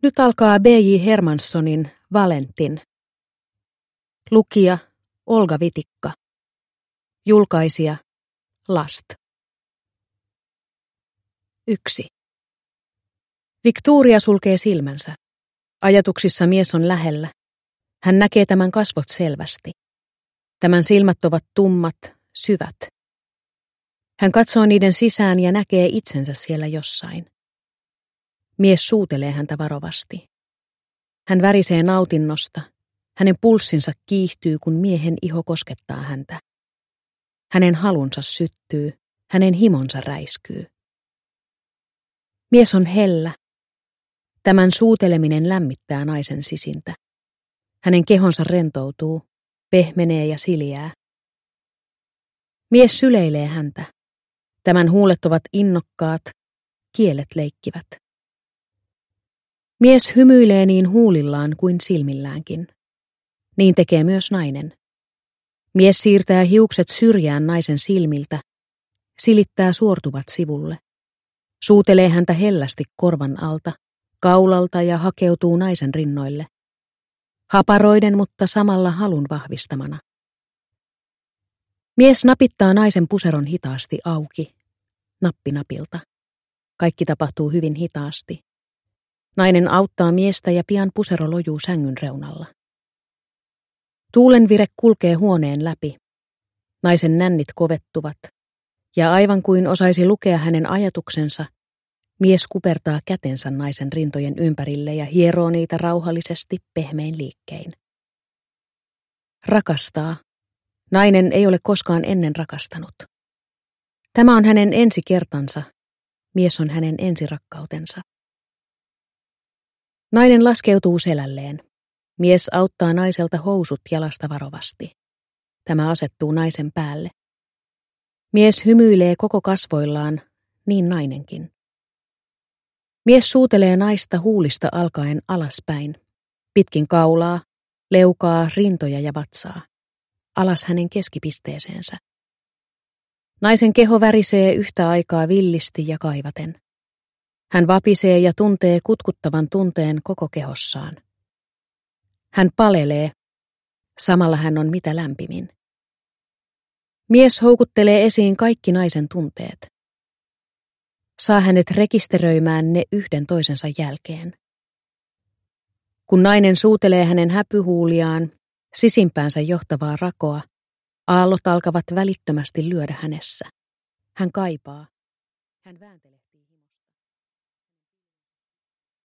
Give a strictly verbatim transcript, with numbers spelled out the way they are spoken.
Nyt alkaa B J Hermanssonin Valentin. Lukija Olga Vitikka. Julkaisija Last. Yksi. Victoria sulkee silmänsä. Ajatuksissa mies on lähellä. Hän näkee tämän kasvot selvästi. Tämän silmät ovat tummat, syvät. Hän katsoo niiden sisään ja näkee itsensä siellä jossain. Mies suutelee häntä varovasti. Hän värisee nautinnosta. Hänen pulssinsa kiihtyy, kun miehen iho koskettaa häntä. Hänen halunsa syttyy, hänen himonsa räiskyy. Mies on hellä. Tämän suuteleminen lämmittää naisen sisintä. Hänen kehonsa rentoutuu, pehmenee ja siljää. Mies syleilee häntä. Tämän huulet ovat innokkaat, kielet leikkivät. Mies hymyilee niin huulillaan kuin silmilläänkin. Niin tekee myös nainen. Mies siirtää hiukset syrjään naisen silmiltä, silittää suortuvat sivulle. Suutelee häntä hellästi korvan alta, kaulalta ja hakeutuu naisen rinnoille. Haparoiden, mutta samalla halun vahvistamana. Mies napittaa naisen puseron hitaasti auki, nappi napilta. Kaikki tapahtuu hyvin hitaasti. Nainen auttaa miestä ja pian pusero lojuu sängyn reunalla. Tuulenvire kulkee huoneen läpi. Naisen nännit kovettuvat, ja aivan kuin osaisi lukea hänen ajatuksensa, mies kupertaa kätensä naisen rintojen ympärille ja hieroo niitä rauhallisesti pehmein liikkein. Rakastaa. Nainen ei ole koskaan ennen rakastanut. Tämä on hänen ensi kertansa. Mies on hänen ensirakkautensa. Nainen laskeutuu selälleen. Mies auttaa naiselta housut jalasta varovasti. Tämä asettuu naisen päälle. Mies hymyilee koko kasvoillaan, niin nainenkin. Mies suutelee naista huulista alkaen alaspäin, pitkin kaulaa, leukaa, rintoja ja vatsaa, alas hänen keskipisteeseensä. Naisen keho värisee yhtä aikaa villisti ja kaivaten. Hän vapisee ja tuntee kutkuttavan tunteen koko kehossaan. Hän palelee, samalla hän on mitä lämpimin. Mies houkuttelee esiin kaikki naisen tunteet. Saa hänet rekisteröimään ne yhden toisensa jälkeen. Kun nainen suutelee hänen häpyhuuliaan, sisimpäänsä johtavaa rakoa, aallot alkavat välittömästi lyödä hänessä. Hän kaipaa. Hän vääntelee.